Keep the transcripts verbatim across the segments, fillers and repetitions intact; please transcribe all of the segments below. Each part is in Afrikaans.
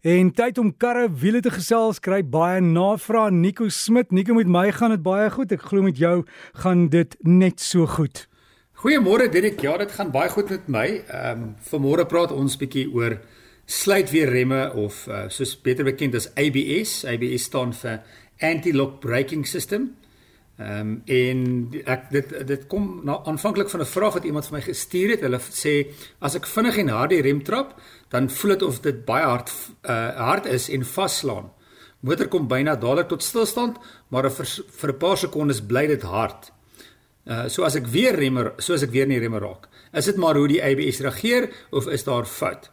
En tyd om karre wiele te gesels, kry baie navraag. Nico Smit, Nico, met my gaan dit baie goed. Ek glo met jou gaan dit net so goed. Goeiemôre Dirk, ja, dit gaan baie goed met my. Ehm um, vanmôre praat ons bietjie oor sluitweerremme of uh, soos beter bekend as A B S. A B S staan vir Anti-Lock Braking System. Ehm um, en ek dit dit kom na aanvanklik van 'n vraag wat iemand vir my gestuur het. Hulle sê as ek vinnig en hard die rem trap, dan voel dit of dit baie hard uh, hard is en vaslaan. Motor kom byna dadelik tot stilstand, maar vir vir 'n paar sekondes bly dit hard. Uh, so as ek weer remme, so as ek weer nie remme raak. Is dit maar hoe die A B S reageer of is daar fout?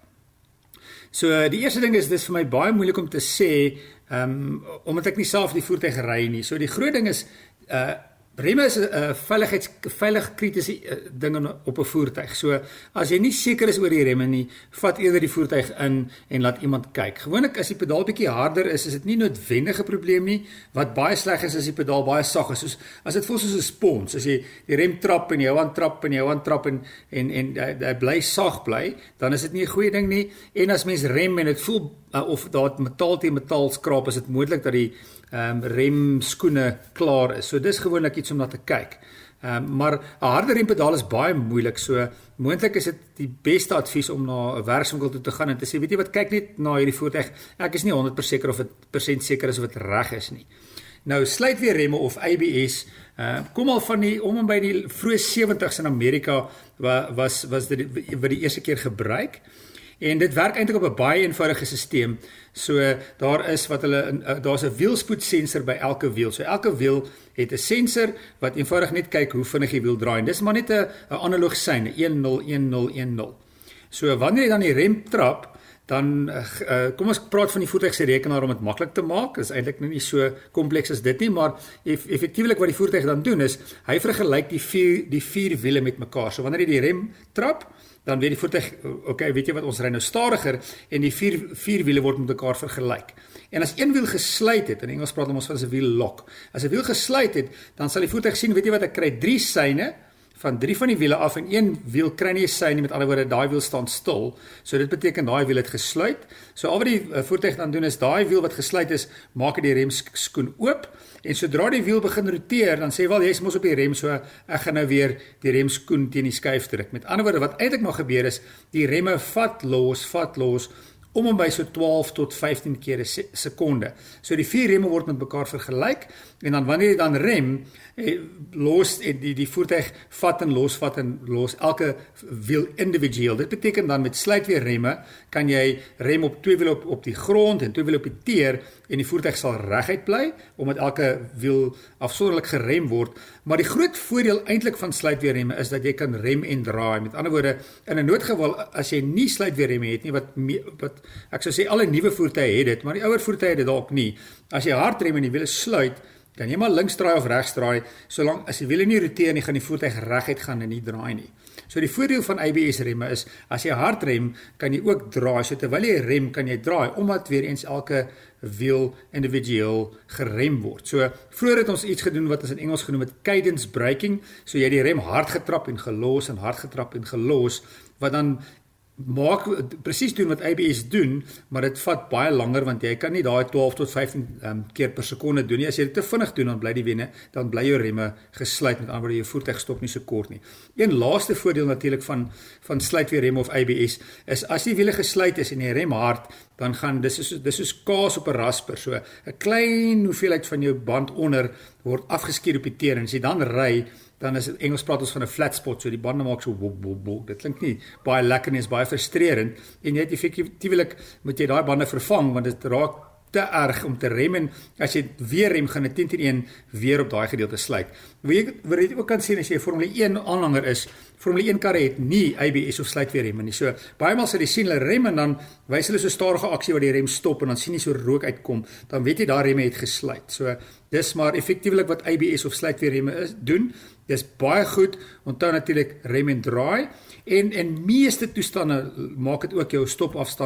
So uh, die eerste ding is dis vir my baie moeilik om te sê, um, omdat ek nie self die voertuig ry nie. So die groot ding is uh remme is 'n uh, veiligheids veilig kritiese uh, ding op 'n voertuig. So as jy nie seker is oor die remme nie, vat eerder die voertuig in en laat iemand kyk. Gewoonlik as die pedaal bietjie harder is, is dit nie noodwendige probleem nie. Wat baie sleg is as die pedaal baie sag is. Soos as dit voel soos 'n spons, as jy die rem trap en jy hou aan trap en jy hou aan trap en en en hy bly sag bly, dan is dit nie 'n goeie ding nie. En as mens rem en dit voel uh, of daar metaal teen metaal skraap, is dit moontlik dat die um, remskoene klaar is. So dis gewoonlik iets om na te kyk. Um, maar 'n harde rempedaal is baie moeilik, so moontlik is dit die beste advies om na 'n werkswinkel toe te gaan en te sê, weet jy wat, kyk net na hierdie voertuig. Ek is nie honderd persent seker of dit persent seker is of dit reg is nie. Nou sluitweerremme of A B S, uh, kom al van die om en by die vroeë sewenties in Amerika was was dit wat die eerste keer gebruik. En dit werk eintlik op 'n baie eenvoudige stelsel. So daar is wat hulle daar's 'n wielspoedsensor by elke wiel. So elke wiel het 'n sensor wat eenvoudig net kyk hoe vinnig die wiel draai. En dis maar net 'n 'n analoog sein, een nul een nul een nul. So wanneer jy dan die rem trap, dan uh, kom ons praat van die voertuig se rekenaar om dit maklik te maak. Dit is eintlik nie so kompleks as dit nie, maar eff, effektiewelik wat die voertuig dan doen is, hy vergelyk die vier die vier wiele met mekaar. So wanneer jy die rem trap, dan weet die voertuig, okay, weet jy wat, ons ry nou stadiger en die vier vier wiele word met mekaar vergelyk. En as een wiel gesluit het, in Engels praat ons van 'n wiel lock. As 'n wiel gesluit het, dan sal die voertuig sien, weet jy wat, ek kry drie seine van drie van die wiele af en een wiel kry nie 'n sein nie, met ander woorde, daai wiel staan stil. So dit beteken daai wiel het gesluit. So al wat die uh, voertuig dan doen is, daai wiel wat gesluit is, maak die remskoen oop. En sodra die wiel begin roteer, dan sê wel, jy is mos op die rem, so ek gaan nou weer die remskoen teen die skuif druk. Met ander woorde, wat eintlik maar gebeur is, die remme vat los, vat los, om en by so twaalf tot vyftien keer 'n sekonde. So die vier remme word met mekaar vergelyk, en dan wanneer jy dan rem, eh, los, die, die voertuig vat en los, vat en los, elke wiel individueel. Dit beteken dan met sluitweerremme, kan jy rem op twee wiele op, op die grond, en twee wiele op die teer, en die voertuig sal reguit bly, omdat elke wiel afsonderlik gerem word. Maar die groot voordeel eintlik van sluitweerremme is dat jy kan rem en draai. Met ander woorde, in 'n noodgeval, as jy nie sluitweerremme het nie, wat, wat ek sou sê alle nuwe voertuie het dit, maar die ouer voertuie het dit dalk nie. As jy hard rem en die wiele sluit, kan jy maar links draai of regs draai, solank as die wiele nie roteer nie, gaan die voertuig reguit gaan en nie draai nie. So die voordeel van A B S remme is, as jy hard rem, kan jy ook draai. So terwyl jy rem, kan jy draai, omdat weer eens elke wiel individueel gerem word. So vroeër het ons iets gedoen wat ons in Engels genoem het cadence braking. So jy het die rem hard getrap en gelos en hard getrap en gelos, wat dan maak presies doen wat A B S doen, maar dit vat baie langer, want jy kan nie daai twaalf tot vyftien um, keer per sekonde doen nie. As jy dit te vinnig doen, dan bly die wenne, dan bly jou remme gesluit, met ander woorde, jou voertuig stop nie so kort nie. Een laaste voordeel natuurlik van van sluitweerremme of A B S is, as die wiele gesluit is en jy rem hard, dan gaan dis is dis is kaas op 'n rasper. So 'n klein hoeveelheid van jou band onder word afgeskeer op die teer, en as jy dan ry, dan is het Engels praat ons van 'n flat spot, so die bande maak so wop wop wop. Dit klink nie baie lekker nie, is baie frustrerend, en jy het effektiewelik moet jy daai bande vervang, want dit raak te erg om te rem, en as jy weer rem, gaan dit tien teen een weer op daai gedeelte sluit. Wat jy, wat jy ook kan sien, as jy 'n Formule een aanhanger is, Formule een karre het nie A B S of sluitweerremme nie. So baie maal sal jy sien hulle rem, en dan wys hulle so stadige aksie waar die rem stop, en dan sien jy so rook uitkom, dan weet jy daai remme het gesluit. So dis maar effektiewelik wat A B S of sluitweerremme is doen. Dis baie goed. Onthou natuurlik rem en draai, en in meeste toestande maak dit ook jou stopafstand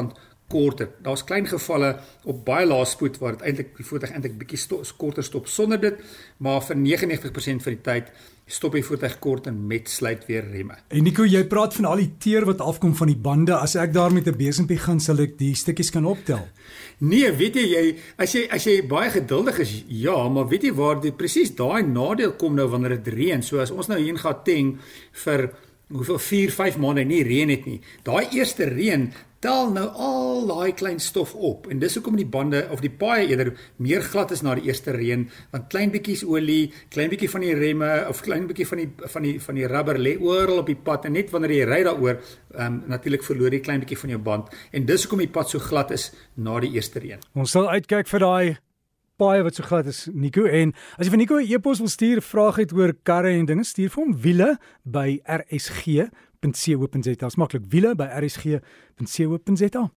korter. Daar's klein gevalle op baie lae spoed waar dit eintlik die voertuig eintlik bietjie sto, korter stop sonder dit, maar vir negenennegentig persent van die tyd stop die voertuig korter met sluitweerremme. En Nico, jy praat van al die teer wat afkom van die bande. As ek daar met 'n besempie gaan, sal ek die stukkies kan optel. Nee, weet jy, jy as jy as jy baie geduldig is, ja, maar weet jy waar dit presies daai nadeel kom nou wanneer dit reën. So as ons nou hier in Gauteng vir hoeveel vier, vyf maande nie reën het nie. Daai eerste reën tel nou al daai klein stof op en dis hoekom die bande of die paaie eerder meer glad is na die eerste reën, want klein bietjies olie, klein bietjie van die remme of klein bietjie van die van die van die rubber lê oral op die pad en net wanneer jy ry daaroor, um, natuurlik verloor jy klein bietjie van jou band en dis hoekom die pad so glad is na die eerste reën. Ons sal uitkyk vir daai paai wat so glad is, Nico. En as jy vir Nico 'n e-pos wil stuur, vraag het oor karre en dinge, stuur vir hom wiele by r s g punt co punt za. Is maklik, wiele by r s g punt co punt za.